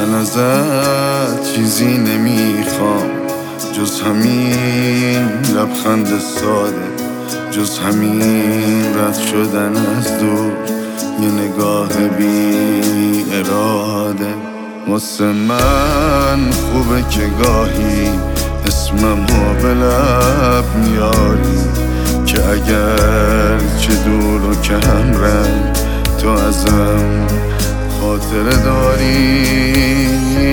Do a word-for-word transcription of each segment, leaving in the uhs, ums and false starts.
من ازت چیزی نمیخوام جز همین لبخند ساده، جز همین رد شدن از دور، یه نگاه بی اراده. واسه من خوبه که گاهی اسمم ها به لب میاری، که اگر چه دور و کم رنگ تو ازم خاطره داری.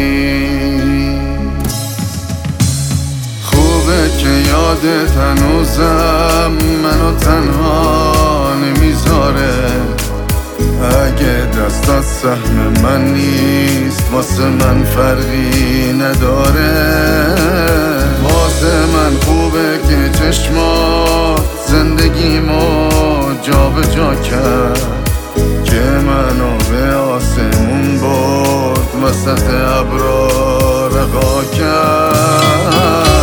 خوبه که یادت هنوزم منو تنها نمیذاره، اگه دست از سهم من نیست واسه من فرقی نداره. واسه من خوبه که چشمات زندگیمو جا به جا کرد، که منو به آسمون برد وسط ابرا رها کرد.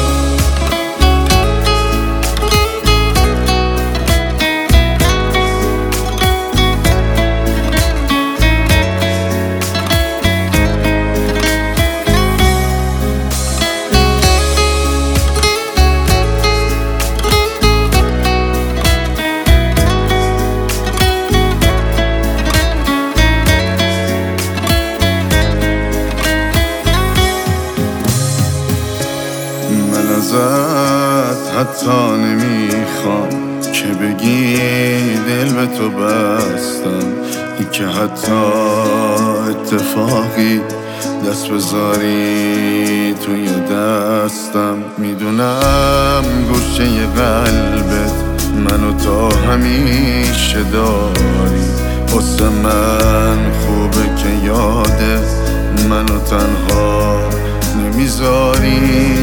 ازت حتی نمیخوام که بگی دل به تو بستم، این که حتی اتفاقی دست بذاری توی دستم. میدونم گوشه قلبت منو تا همیشه داری، واسه من خوبه که یادت منو تنها نمیذاری.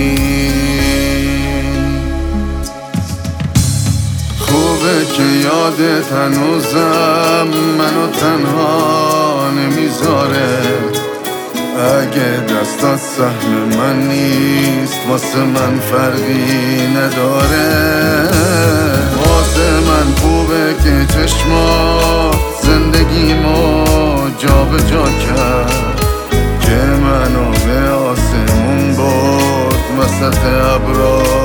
خوبه که یادت هنوزم منو تنها نمیذاره، اگه دست از سهم من نیست واسه من فرقی نداره. واسه من خوبه که چشمات زندگیمو جا به جا کرد، که منو به آسمون برد وسط ابرا